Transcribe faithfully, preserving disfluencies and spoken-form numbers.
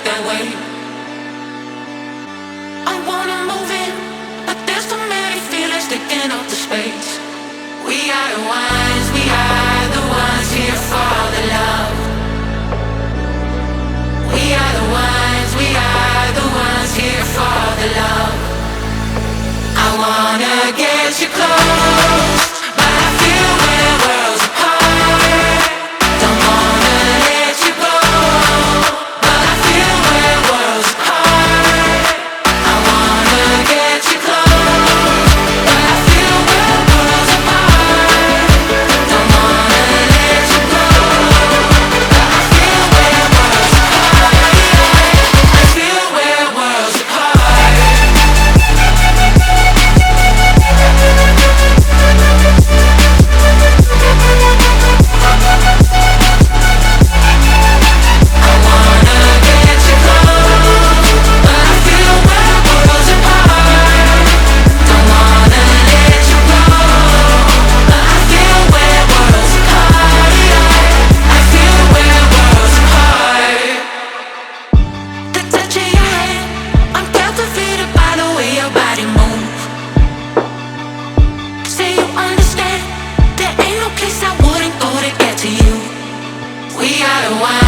that way. I wanna move in, but there's too many feelings taking up the space. We are the ones, we are the ones here for the love. We are the ones, we are the ones here for the love. I wanna get you close, but I feel we're worlds apart. Don't wanna let you go, but I feel we're worlds apart. I wanna get you close, but I feel we're worlds apart. Don't wanna let you go, but I feel we're worlds apart. I feel we're worlds apart. We are the ones.